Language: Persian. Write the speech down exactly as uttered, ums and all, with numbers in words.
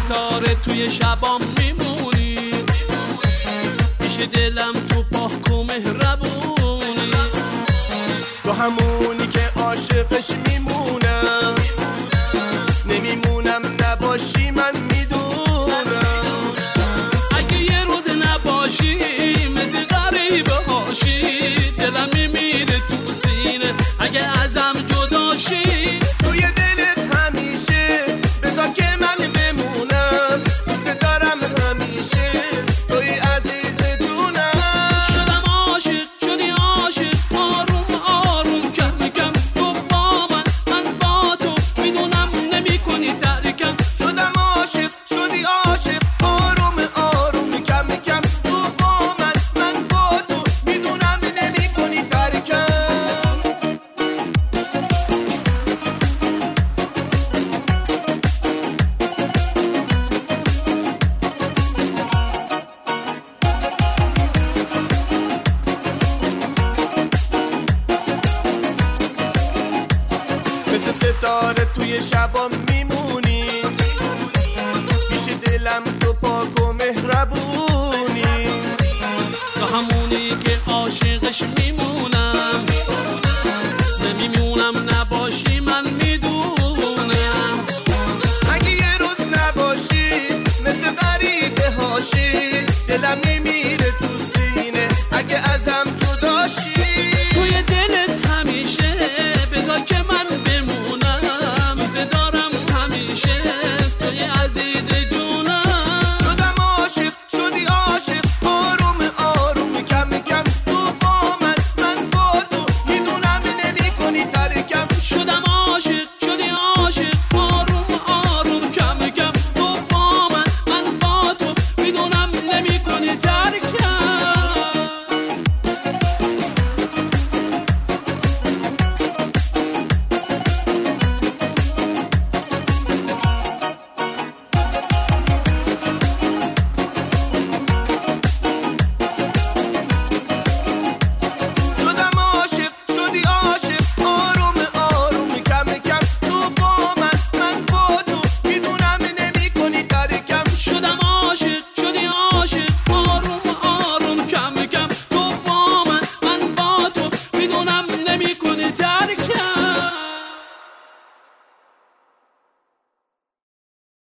ستاره توی شبام میمونی، پیش دلم تو پاک و مهربونی، تو همونی که عاشقش میمونم، نمیمونم نباشی من میدونم. اگه یه روز نباشی مثل غریبه هاشی، دلم میمیره تو سینه اگه ازم جداشی. توی دلت همیشه بذار که من بمونم، دوست دارم همیشه توی عزیز جونم. شدم عاشق شدی عاشق، آروم آروم کم کم تو با من، من با تو میدونم نمی کنی ترکم. شدم عاشق شدی عاشق، آروم آروم کم کم تو با من، من با تو میدونم نمی کنی ترکم. مثل ستاره توی شبام میمونی، پیش دلم تو پاک و مهربونی، تو همونی که عاشقش میمونی،